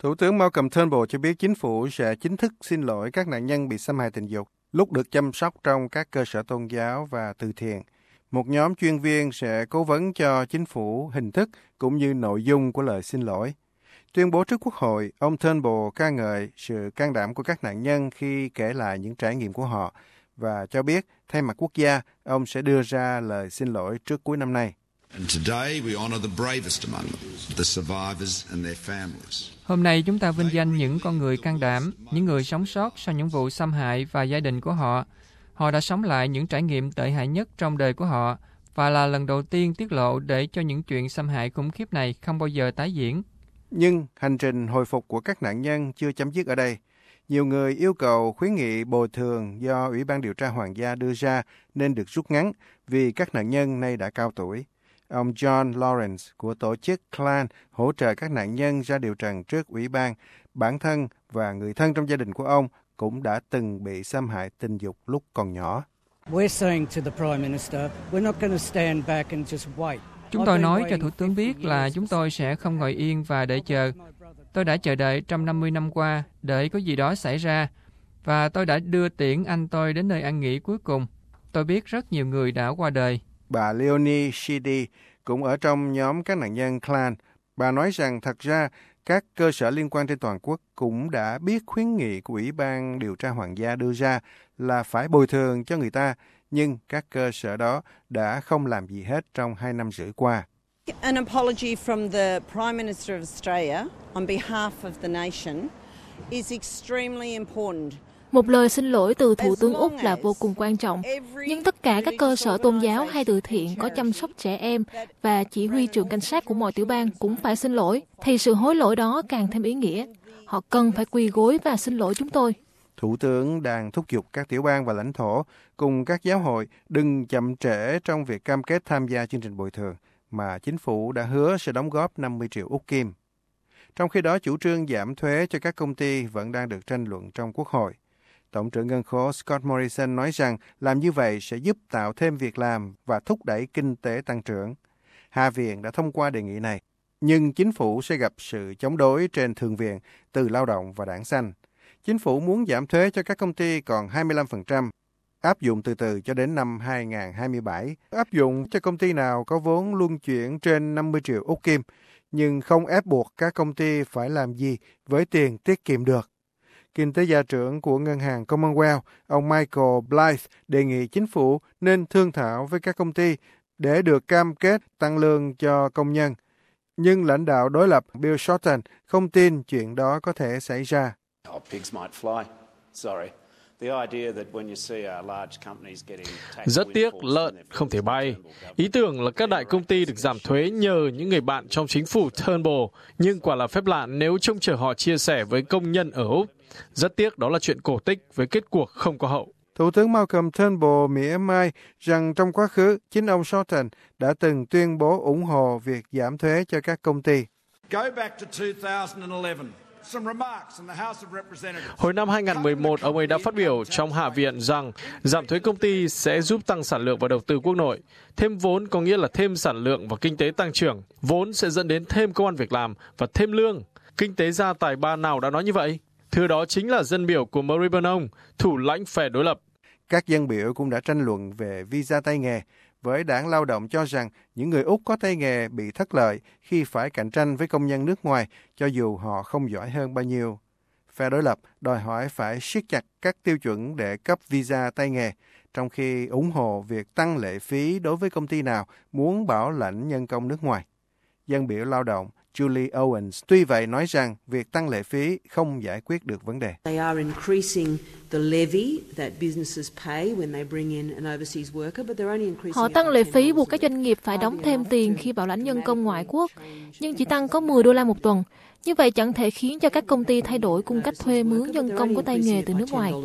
Thủ tướng Malcolm Turnbull cho biết chính phủ sẽ chính thức xin lỗi các nạn nhân bị xâm hại tình dục lúc được chăm sóc trong các cơ sở tôn giáo và từ thiện. Một nhóm chuyên viên sẽ cố vấn cho chính phủ hình thức cũng như nội dung của lời xin lỗi. Tuyên bố trước Quốc hội, ông Turnbull ca ngợi sự can đảm của các nạn nhân khi kể lại những trải nghiệm của họ và cho biết thay mặt quốc gia, ông sẽ đưa ra lời xin lỗi trước cuối năm nay. Hôm nay chúng ta vinh danh những con người can đảm, những người sống sót sau những vụ xâm hại và gia đình của họ. Họ đã sống lại những trải nghiệm tệ hại nhất trong đời của họ và là lần đầu tiên tiết lộ để cho những chuyện xâm hại khủng khiếp này không bao giờ tái diễn. Nhưng hành trình hồi phục của các nạn nhân chưa chấm dứt ở đây. Nhiều người yêu cầu khuyến nghị bồi thường do Ủy ban điều tra Hoàng gia đưa ra nên được rút ngắn vì các nạn nhân nay đã cao tuổi. Ông John Lawrence của tổ chức CLAN hỗ trợ các nạn nhân ra điều trần trước Ủy ban. Bản thân và người thân trong gia đình của ông cũng đã từng bị xâm hại tình dục lúc còn nhỏ. Chúng tôi nói cho Thủ tướng biết là chúng tôi sẽ không ngồi yên và đợi chờ. Tôi đã chờ đợi trong 50 năm qua để có gì đó xảy ra, và tôi đã đưa tiễn anh tôi đến nơi an nghỉ cuối cùng. Tôi biết rất nhiều người đã qua đời. Bà Leonie Sheedy cũng ở trong nhóm các nạn nhân CLAN. Bà nói rằng thật ra các cơ sở liên quan trên toàn quốc cũng đã biết khuyến nghị của Ủy ban điều tra Hoàng gia đưa ra là phải bồi thường cho người ta, nhưng các cơ sở đó đã không làm gì hết trong 2 năm rưỡi qua. An apology from the Prime Minister of Australia on behalf of the nation is extremely important. Một lời xin lỗi từ Thủ tướng Úc là vô cùng quan trọng, nhưng tất cả các cơ sở tôn giáo hay từ thiện có chăm sóc trẻ em và chỉ huy trưởng cảnh sát của mọi tiểu bang cũng phải xin lỗi, thì sự hối lỗi đó càng thêm ý nghĩa. Họ cần phải quỳ gối và xin lỗi chúng tôi. Thủ tướng đang thúc giục các tiểu bang và lãnh thổ cùng các giáo hội đừng chậm trễ trong việc cam kết tham gia chương trình bồi thường mà chính phủ đã hứa sẽ đóng góp 50 triệu Úc Kim. Trong khi đó, chủ trương giảm thuế cho các công ty vẫn đang được tranh luận trong Quốc hội. Tổng trưởng ngân khố Scott Morrison nói rằng làm như vậy sẽ giúp tạo thêm việc làm và thúc đẩy kinh tế tăng trưởng. Hạ viện đã thông qua đề nghị này, nhưng chính phủ sẽ gặp sự chống đối trên Thượng viện từ Lao động và Đảng Xanh. Chính phủ muốn giảm thuế cho các công ty còn 25%, áp dụng từ từ cho đến năm 2027, áp dụng cho công ty nào có vốn luân chuyển trên 50 triệu Úc Kim, nhưng không ép buộc các công ty phải làm gì với tiền tiết kiệm được. Kinh tế gia trưởng của Ngân hàng Commonwealth, ông Michael Blythe đề nghị chính phủ nên thương thảo với các công ty để được cam kết tăng lương cho công nhân. Nhưng lãnh đạo đối lập Bill Shorten không tin chuyện đó có thể xảy ra. Rất tiếc, lợn không thể bay. Ý tưởng là các đại công ty được giảm thuế nhờ những người bạn trong chính phủ Turnbull, nhưng quả là phép lạ nếu trông chờ họ chia sẻ với công nhân ở Úc. Rất tiếc đó là chuyện cổ tích với kết cuộc không có hậu. Thủ tướng Malcolm Turnbull mỉa mai rằng trong quá khứ, chính ông Shorten đã từng tuyên bố ủng hộ việc giảm thuế cho các công ty. Hồi năm 2011, ông ấy đã phát biểu trong Hạ viện rằng giảm thuế công ty sẽ giúp tăng sản lượng và đầu tư quốc nội. Thêm vốn có nghĩa là thêm sản lượng và kinh tế tăng trưởng. Vốn sẽ dẫn đến thêm công ăn việc làm và thêm lương. Kinh tế gia tài ba nào đã nói như vậy? Thưa đó chính là dân biểu của Maribyrnong, thủ lãnh phe đối lập. Các dân biểu cũng đã tranh luận về visa tay nghề, với Đảng Lao động cho rằng những người Úc có tay nghề bị thất lợi khi phải cạnh tranh với công nhân nước ngoài, cho dù họ không giỏi hơn bao nhiêu. Phe đối lập đòi hỏi phải siết chặt các tiêu chuẩn để cấp visa tay nghề, trong khi ủng hộ việc tăng lệ phí đối với công ty nào muốn bảo lãnh nhân công nước ngoài. Dân biểu lao động Julie Owens tuy vậy nói rằng việc tăng lệ phí không giải quyết được vấn đề. Họ tăng lệ phí buộc các doanh nghiệp phải đóng thêm tiền khi bảo lãnh nhân công ngoại quốc, nhưng chỉ tăng có 10 đô la một tuần. Như vậy chẳng thể khiến cho các công ty thay đổi cung cách thuê mướn nhân công có tay nghề từ nước ngoài.